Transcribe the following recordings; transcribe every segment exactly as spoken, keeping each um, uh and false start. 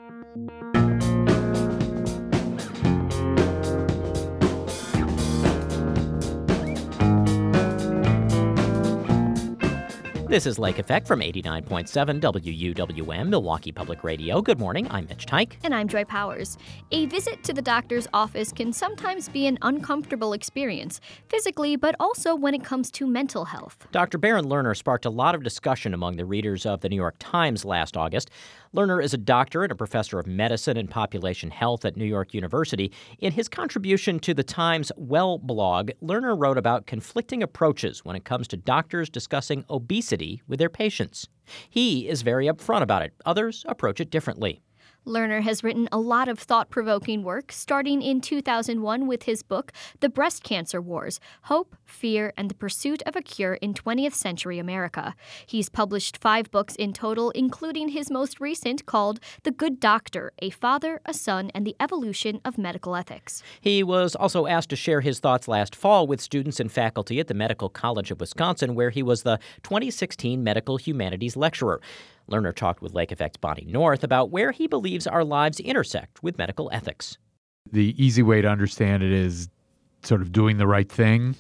This is Lake Effect from eighty-nine point seven W U W M, Milwaukee Public Radio. Good morning, I'm Mitch Tyke. And I'm Joy Powers. A visit to the doctor's office can sometimes be an uncomfortable experience, physically, but also when it comes to mental health. Doctor Baron Lerner sparked a lot of discussion among the readers of the New York Times last August. Lerner is a doctor and a professor of medicine and population health at New York University. In his contribution to the Times Well blog, Lerner wrote about conflicting approaches when it comes to doctors discussing obesity with their patients. He is very upfront about it. Others approach it differently. Lerner has written a lot of thought-provoking work, starting in two thousand one with his book, The Breast Cancer Wars, Hope, Fear, and the Pursuit of a Cure in twentieth Century America. He's published five books in total, including his most recent called The Good Doctor, A Father, a Son, and the Evolution of Medical Ethics. He was also asked to share his thoughts last fall with students and faculty at the Medical College of Wisconsin, where he was the twenty sixteen Medical Humanities Lecturer. Lerner talked with Lake Effect's Bonnie North about where he believes our lives intersect with medical ethics. The easy way to understand it is sort of doing the right thing.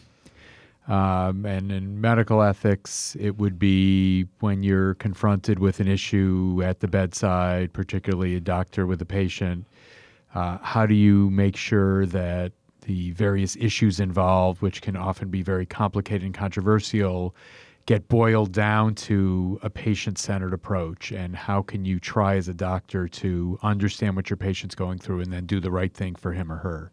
Um, and in medical ethics, it would be when you're confronted with an issue at the bedside, particularly a doctor with a patient, uh, how do you make sure that the various issues involved, which can often be very complicated and controversial, get boiled down to a patient-centered approach, and how can you try as a doctor to understand what your patient's going through and then do the right thing for him or her?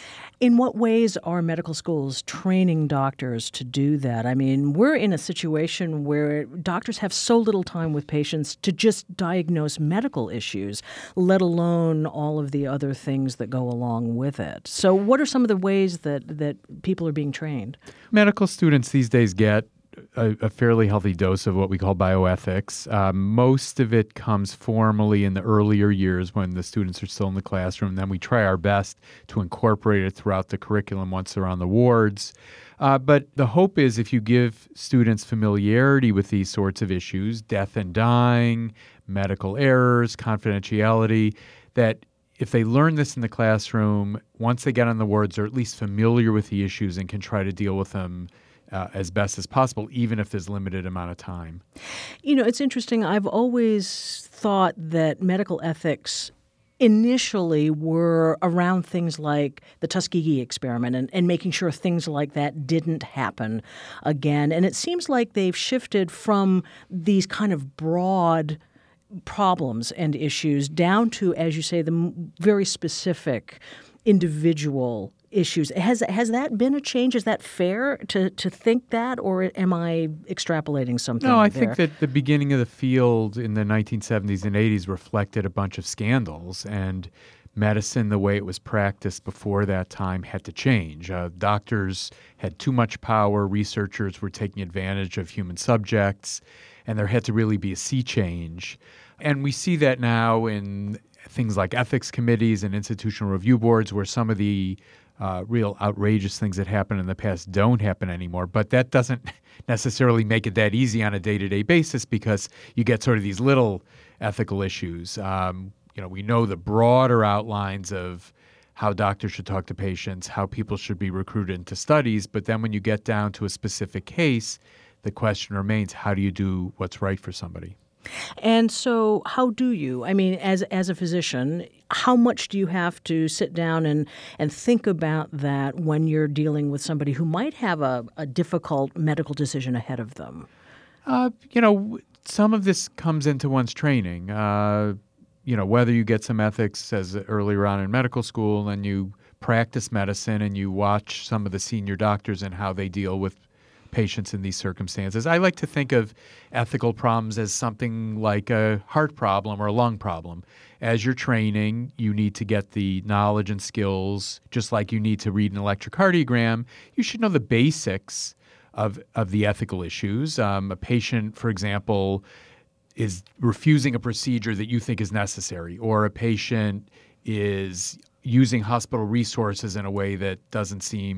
In what ways are medical schools training doctors to do that? I mean, we're in a situation where doctors have so little time with patients to just diagnose medical issues, let alone all of the other things that go along with it. So what are some of the ways that, that people are being trained? Medical students these days get A, a fairly healthy dose of what we call bioethics. Uh, most of it comes formally in the earlier years when the students are still in the classroom. Then we try our best to incorporate it throughout the curriculum once they're on the wards. Uh, but the hope is if you give students familiarity with these sorts of issues, death and dying, medical errors, confidentiality, that if they learn this in the classroom, once they get on the wards, they're at least familiar with the issues and can try to deal with them Uh, as best as possible, even if there's limited amount of time. You know, it's interesting. I've always thought that medical ethics initially were around things like the Tuskegee experiment and, and making sure things like that didn't happen again. And it seems like they've shifted from these kind of broad problems and issues down to, as you say, the m- very specific individual issues. Has has that been a change? Is that fair to, to think that, or am I extrapolating something? No, I there? think that the beginning of the field in the nineteen seventies and eighties reflected a bunch of scandals, and medicine, the way it was practiced before that time, had to change. Uh, doctors had too much power. Researchers were taking advantage of human subjects, and there had to really be a sea change. And we see that now in things like ethics committees and institutional review boards, where some of the Uh, real outrageous things that happened in the past don't happen anymore. But that doesn't necessarily make it that easy on a day-to-day basis, because you get sort of these little ethical issues. Um, you know, we know the broader outlines of how doctors should talk to patients, how people should be recruited into studies. But then when you get down to a specific case, the question remains, how do you do what's right for somebody? And so how do you, I mean, as as a physician, how much do you have to sit down and, and think about that when you're dealing with somebody who might have a, a difficult medical decision ahead of them? Uh, you know, some of this comes into one's training. Uh, you know, whether you get some ethics as earlier on in medical school and you practice medicine and you watch some of the senior doctors and how they deal with patients in these circumstances. I like to think of ethical problems as something like a heart problem or a lung problem. As you're training, you need to get the knowledge and skills, just like you need to read an electrocardiogram. You should know the basics of, of the ethical issues. Um, a patient, for example, is refusing a procedure that you think is necessary, or a patient is using hospital resources in a way that doesn't seem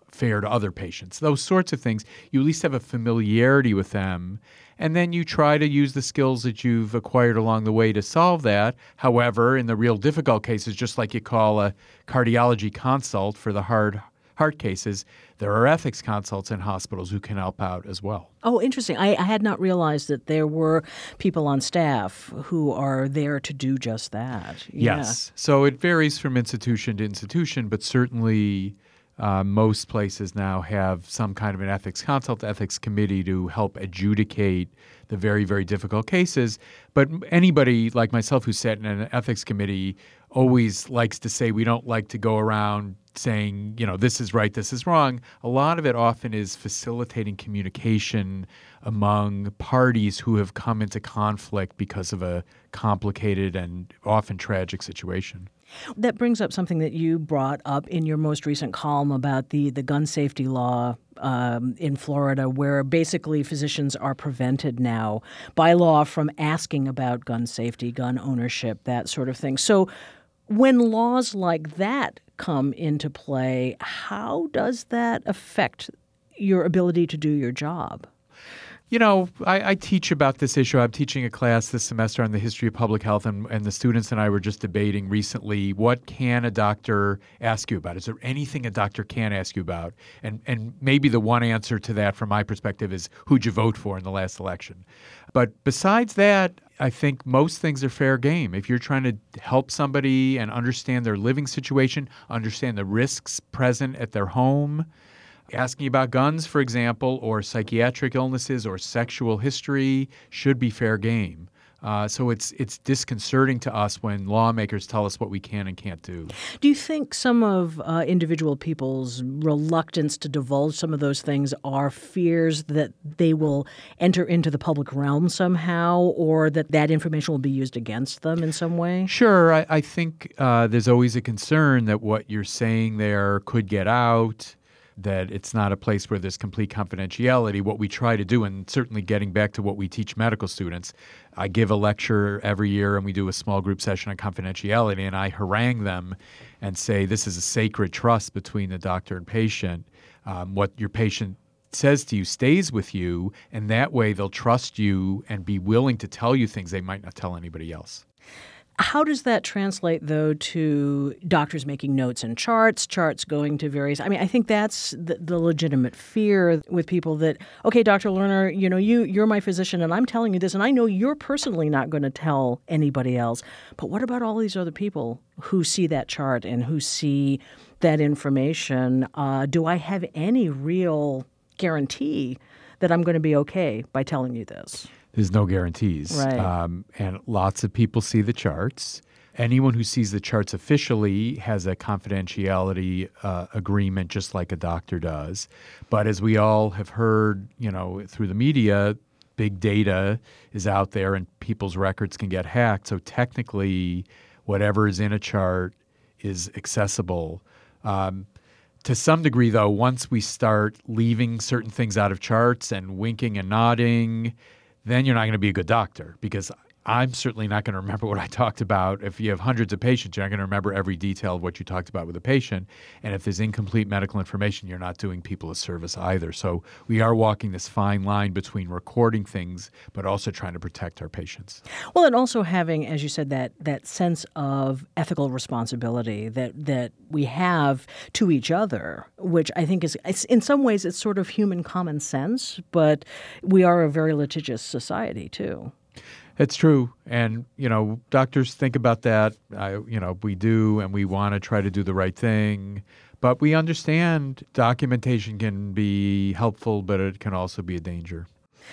fair to other patients. Those sorts of things. You at least have a familiarity with them. And then you try to use the skills that you've acquired along the way to solve that. However, in the real difficult cases, just like you call a cardiology consult for the hard heart cases, there are ethics consults in hospitals who can help out as well. Oh, interesting. I, I had not realized that there were people on staff who are there to do just that. Yeah. Yes. So it varies from institution to institution, but certainly uh, most places now have some kind of an ethics consult, ethics committee to help adjudicate the very, very difficult cases. But anybody like myself who sat in an ethics committee always likes to say we don't like to go around saying, you know, this is right, this is wrong. A lot of it often is facilitating communication among parties who have come into conflict because of a complicated and often tragic situation. That brings up something that you brought up in your most recent column about the, the gun safety law um, in Florida, where basically physicians are prevented now by law from asking about gun safety, gun ownership, that sort of thing. So when laws like that come into play, how does that affect your ability to do your job? You know, I, I teach about this issue. I'm teaching a class this semester on the history of public health, and, and the students and I were just debating recently, what can a doctor ask you about? Is there anything a doctor can ask you about? And and maybe the one answer to that from my perspective is who'd you vote for in the last election? But besides that, I think most things are fair game. If you're trying to help somebody and understand their living situation, understand the risks present at their home, asking about guns, for example, or psychiatric illnesses or sexual history should be fair game. Uh, so it's it's disconcerting to us when lawmakers tell us what we can and can't do. Do you think some of uh, individual people's reluctance to divulge some of those things are fears that they will enter into the public realm somehow, or that that information will be used against them in some way? Sure. I, I think uh, there's always a concern that what you're saying there could get out, that it's not a place where there's complete confidentiality. What we try to do, and certainly getting back to what we teach medical students, I give a lecture every year and we do a small group session on confidentiality, and I harangue them and say this is a sacred trust between the doctor and patient. Um, what your patient says to you stays with you, and that way they'll trust you and be willing to tell you things they might not tell anybody else. How does that translate, though, to doctors making notes and charts, charts going to various – I mean, I think that's the, the legitimate fear with people that, okay, Doctor Lerner, you know, you, you're my physician and I'm telling you this, and I know you're personally not going to tell anybody else. But what about all these other people who see that chart and who see that information? Uh, do I have any real guarantee that I'm going to be okay by telling you this? There's no guarantees. Right. Um, and lots of people see the charts. Anyone who sees the charts officially has a confidentiality uh, agreement just like a doctor does. But as we all have heard, you know, through the media, big data is out there and people's records can get hacked. So technically, whatever is in a chart is accessible. Um, To some degree, though, once we start leaving certain things out of charts and winking and nodding, then you're not going to be a good doctor, because I'm certainly not going to remember what I talked about. If you have hundreds of patients, you're not going to remember every detail of what you talked about with a patient. And if there's incomplete medical information, you're not doing people a service either. So we are walking this fine line between recording things, but also trying to protect our patients. Well, and also having, as you said, that that sense of ethical responsibility that that we have to each other, which I think is, it's, in some ways, it's sort of human common sense, but we are a very litigious society, too. It's true. And, you know, doctors think about that. I, you know, we do, and we want to try to do the right thing. But we understand documentation can be helpful, but it can also be a danger.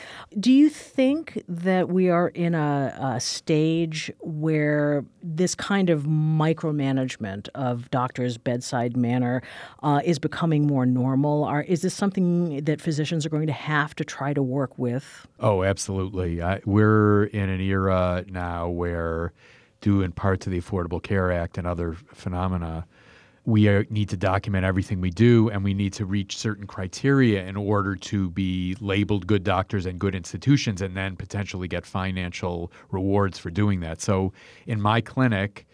Do you think that we are in a, a stage where this kind of micromanagement of doctors' bedside manner uh, is becoming more normal? Or is this something that physicians are going to have to try to work with? Oh, absolutely. I, we're in an era now where, due in part to the Affordable Care Act and other phenomena, we are, need to document everything we do, and we need to reach certain criteria in order to be labeled good doctors and good institutions, and then potentially get financial rewards for doing that. So in my clinic,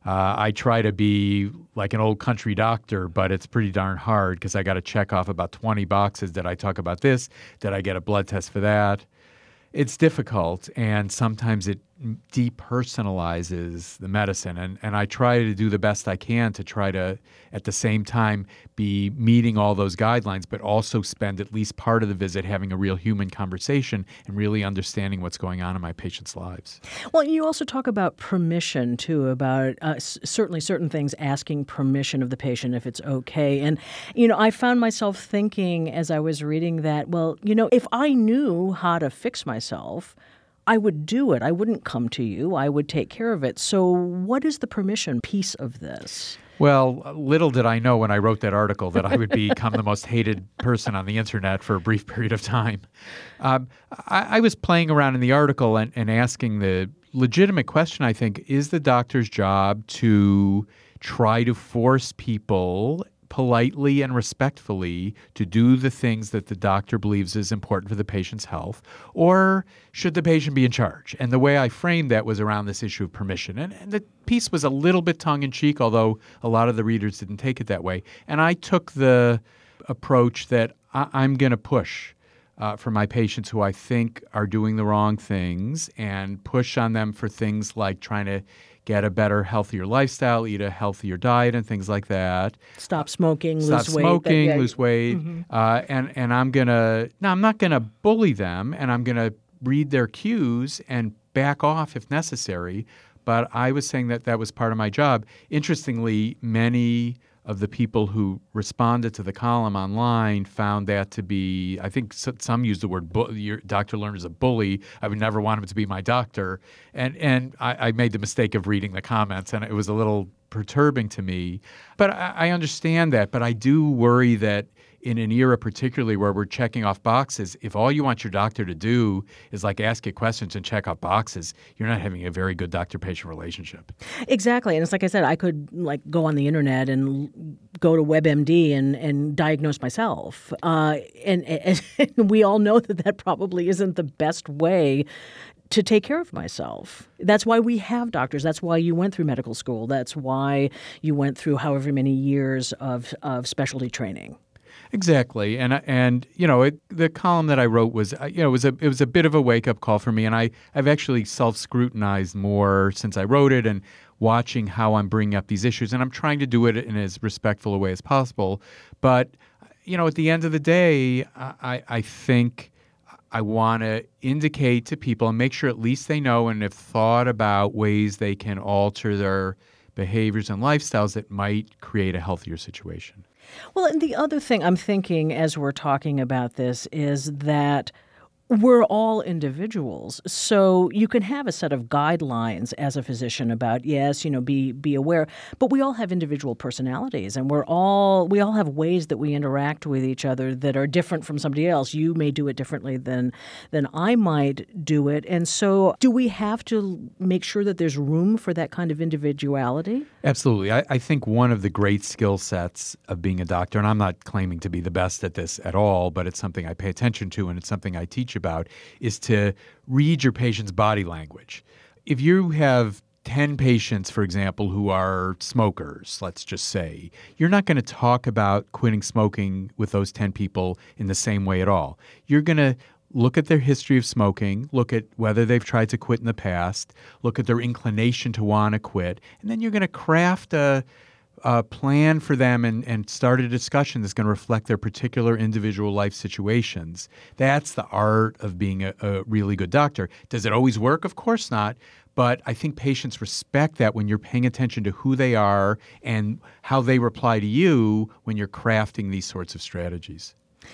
Uh, I try to be like an old country doctor, but it's pretty darn hard because I got to check off about twenty boxes. Did I talk about this? Did I get a blood test for that? It's difficult, and sometimes it depersonalizes the medicine. And, and I try to do the best I can to try to, at the same time, be meeting all those guidelines, but also spend at least part of the visit having a real human conversation and really understanding what's going on in my patients' lives. Well, you also talk about permission, too, about uh, s- certainly certain things, asking permission of the patient if it's okay. And, you know, I found myself thinking as I was reading that, well, you know, if I knew how to fix myself, I would do it. I wouldn't come to you. I would take care of it. So what is the permission piece of this? Well, little did I know when I wrote that article that I would become the most hated person on the internet for a brief period of time. Um, I, I was playing around in the article and, and asking the legitimate question, I think, is the doctor's job to try to force people politely and respectfully to do the things that the doctor believes is important for the patient's health, or should the patient be in charge? And the way I framed that was around this issue of permission. And, and the piece was a little bit tongue-in-cheek, although a lot of the readers didn't take it that way. And I took the approach that I, I'm going to push uh, for my patients who I think are doing the wrong things and push on them for things like trying to get a better, healthier lifestyle, eat a healthier diet, and things like that. Stop smoking, Stop lose weight. smoking, that, yeah. lose weight. Mm-hmm. Uh, and, and I'm going to, no, I'm not going to bully them, and I'm going to read their cues and back off if necessary. But I was saying that that was part of my job. Interestingly, many of the people who responded to the column online found that to be, I think some used the word, bu- your Doctor Lerner is a bully. I would never want him to be my doctor. And and I, I made the mistake of reading the comments, and it was a little perturbing to me. But I, I understand that, but I do worry that in an era particularly where we're checking off boxes, if all you want your doctor to do is like ask you questions and check off boxes, you're not having a very good doctor-patient relationship. Exactly. And it's like I said, I could like go on the internet and go to WebMD and, and diagnose myself. Uh, and, and, and we all know that that probably isn't the best way to take care of myself. That's why we have doctors. That's why you went through medical school. That's why you went through however many years of, of specialty training. Exactly, and and you know it, the column that I wrote was you know it was a it was a bit of a wake up call for me, and I I've actually self scrutinized more since I wrote it and watching how I'm bringing up these issues, and I'm trying to do it in as respectful a way as possible. But you know, at the end of the day, I I think I want to indicate to people and make sure at least they know and have thought about ways they can alter their behaviors and lifestyles that might create a healthier situation. Well, and the other thing I'm thinking as we're talking about this is that we're all individuals. So you can have a set of guidelines as a physician about, yes, you know, be be aware, but we all have individual personalities, and we're all we all have ways that we interact with each other that are different from somebody else. You may do it differently than than I might do it. And so do we have to make sure that there's room for that kind of individuality? Absolutely. I, I think one of the great skill sets of being a doctor, and I'm not claiming to be the best at this at all, but it's something I pay attention to and it's something I teach about, is to read your patient's body language. If you have ten patients, for example, who are smokers, let's just say, you're not going to talk about quitting smoking with those ten people in the same way at all. You're going to look at their history of smoking, look at whether they've tried to quit in the past, look at their inclination to want to quit, and then you're going to craft a a plan for them and, and start a discussion that's going to reflect their particular individual life situations. That's the art of being a, a really good doctor. Does it always work? Of course not. But I think patients respect that when you're paying attention to who they are and how they reply to you when you're crafting these sorts of strategies.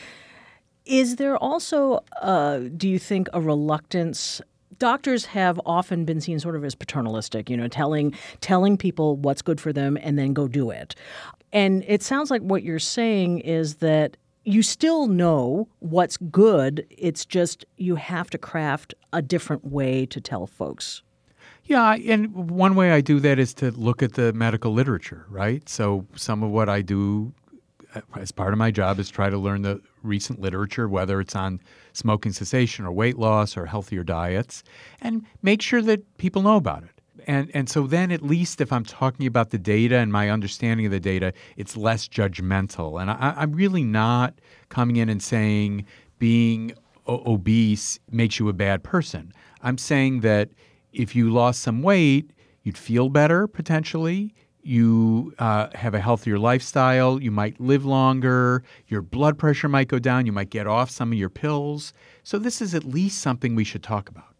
Is there also, uh, do you think, a reluctance? Doctors have often been seen sort of as paternalistic, you know, telling telling people what's good for them and then go do it. And it sounds like what you're saying is that you still know what's good. It's just you have to craft a different way to tell folks. Yeah, and one way I do that is to look at the medical literature, right? So some of what I do as part of my job is try to learn the recent literature, whether it's on smoking cessation or weight loss or healthier diets, and make sure that people know about it. and, and so then at least if I'm talking about the data and my understanding of the data, it's less judgmental. And I, I'm really not coming in and saying being o- obese makes you a bad person. I'm saying that if you lost some weight, you'd feel better potentially. You uh, have a healthier lifestyle. You might live longer. Your blood pressure might go down. You might get off some of your pills. So this is at least something we should talk about.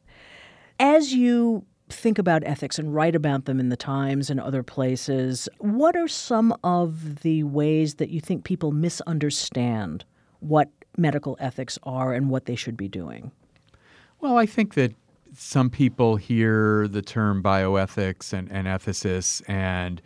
As you think about ethics and write about them in the Times and other places, what are some of the ways that you think people misunderstand what medical ethics are and what they should be doing? Well, I think that some people hear the term bioethics and, and ethicists and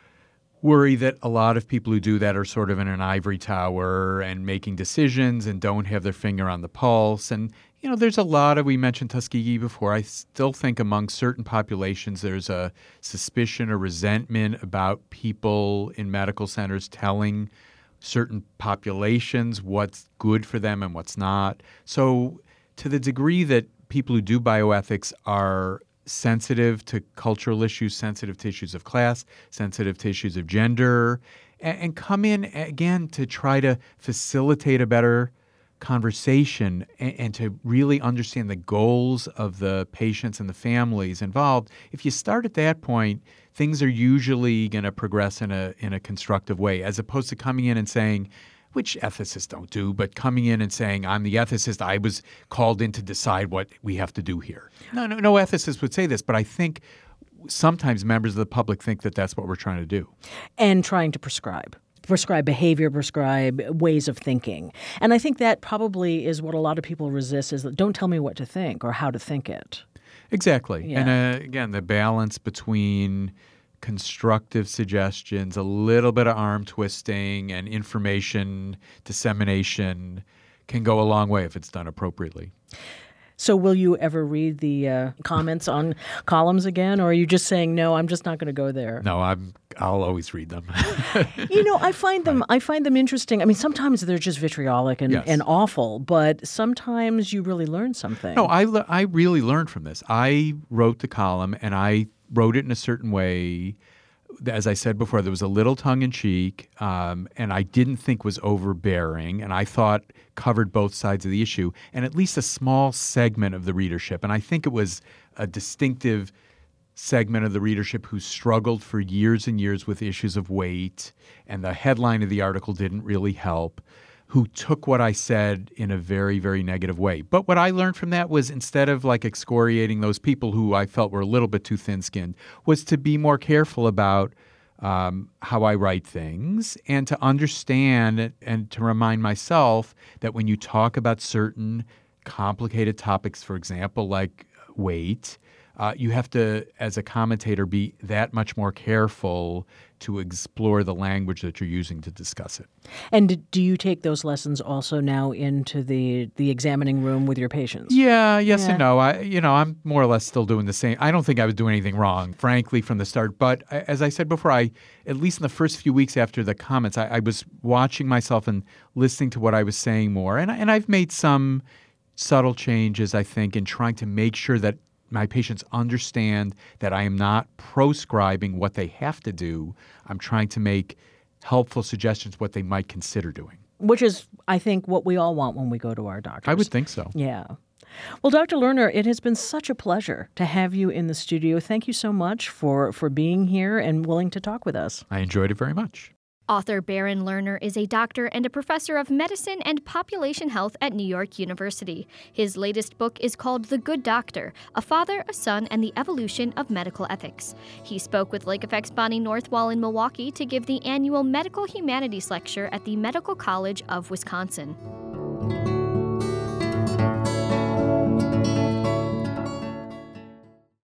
worry that a lot of people who do that are sort of in an ivory tower and making decisions and don't have their finger on the pulse. And, you know, there's a lot of, we mentioned Tuskegee before, I still think among certain populations there's a suspicion or resentment about people in medical centers telling certain populations what's good for them and what's not. So to the degree that people who do bioethics are sensitive to cultural issues, sensitive to issues of class, sensitive to issues of gender, and, and come in, again, to try to facilitate a better conversation and, and to really understand the goals of the patients and the families involved. If you start at that point, things are usually going to progress in a in a constructive way, as opposed to coming in and saying, which ethicists don't do, but coming in and saying, I'm the ethicist, I was called in to decide what we have to do here. No, no, no ethicist would say this, but I think sometimes members of the public think that that's what we're trying to do. And trying to prescribe. Prescribe behavior, prescribe ways of thinking. And I think that probably is what a lot of people resist, is that don't tell me what to think or how to think it. Exactly. Yeah. And uh, again, the balance between constructive suggestions, a little bit of arm twisting, and information dissemination can go a long way if it's done appropriately. So will you ever read the uh, comments on columns again, or are you just saying, no, I'm just not going to go there? No, I'm, I'll always read them. You know, I find them I find them interesting. I mean, sometimes they're just vitriolic and, Yes. and awful, but sometimes you really learn something. No, I, le- I really learned from this. I wrote the column, and I wrote it in a certain way. As I said before, there was a little tongue-in-cheek, um, and I didn't think was overbearing, and I thought covered both sides of the issue, and at least a small segment of the readership. And I think it was a distinctive segment of the readership who struggled for years and years with issues of weight, and the headline of the article didn't really help, who took what I said in a very, very negative way. But what I learned from that was, instead of like excoriating those people who I felt were a little bit too thin-skinned, was to be more careful about um, how I write things, and to understand and to remind myself that when you talk about certain complicated topics, for example, like weight, Uh, you have to, as a commentator, be that much more careful to explore the language that you're using to discuss it. And do you take those lessons also now into the, the examining room with your patients? Yeah, yes Yeah. and no. I, you know, I'm more or less still doing the same. I don't think I was doing anything wrong, frankly, from the start. But I- as I said before, I, at least in the first few weeks after the comments, I, I was watching myself and listening to what I was saying more. And, I- and I've made some subtle changes, I think, in trying to make sure that my patients understand that I am not proscribing what they have to do. I'm trying to make helpful suggestions what they might consider doing. Which is, I think, what we all want when we go to our doctors. I would think so. Yeah. Well, Doctor Lerner, it has been such a pleasure to have you in the studio. Thank you so much for, for being here and willing to talk with us. I enjoyed it very much. Author Baron Lerner is a doctor and a professor of medicine and population health at New York University. His latest book is called The Good Doctor, A Father, a Son, and the Evolution of Medical Ethics. He spoke with Lake Effect's Bonnie Northwall in Milwaukee to give the annual Medical Humanities Lecture at the Medical College of Wisconsin.